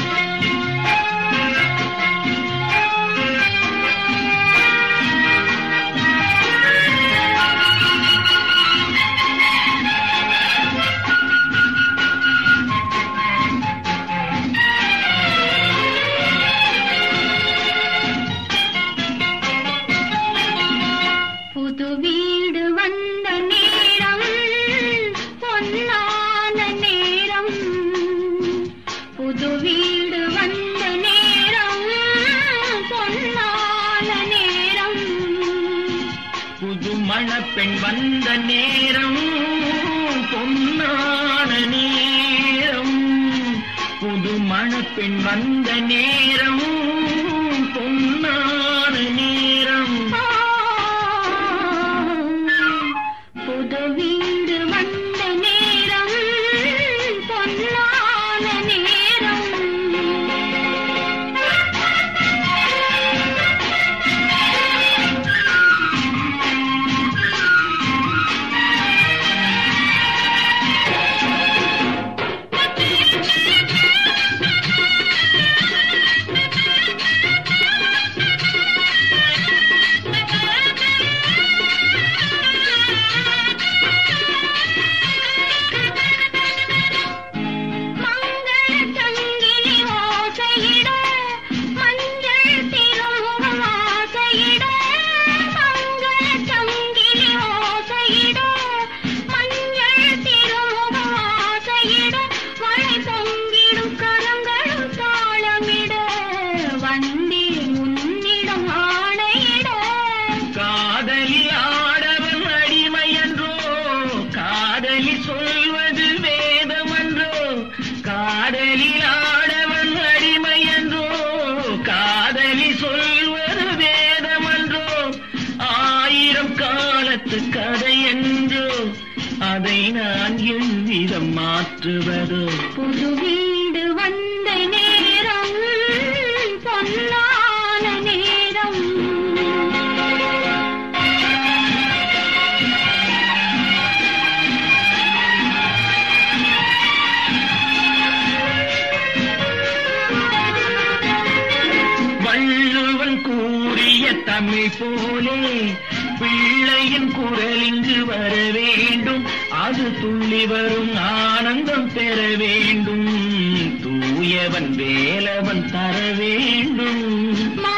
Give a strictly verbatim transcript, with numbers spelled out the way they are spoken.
மணப்பெண் வந்த நேரம் பொன்னான நேரம், புது மணப்பெண் வந்த நேரம் பொன்னான நேரம், புது வீடு வந்த நேரம் பொன்னான நேரம். சொல்வது வேதமன்றோ, காதலில் ஆடவன் அடிமை என்றோ, காதலி சொல்வது வேதமன்றோ, ஆயிரம் காலத்து கதை என்றோ, அதை நான் எவ்விதம் மாற்றுவதோ. புது வீடு வந்த நேரம் பொன்னான நேரம், வள்ளுவன் கூறிய தமிழ் போலே பிள்ளையின் குரல் இங்கு வர வேண்டும், அது துள்ளி வரும் ஆனந்தம் பெற வேண்டும், தூயவன் வேலவன் தர வேண்டும்.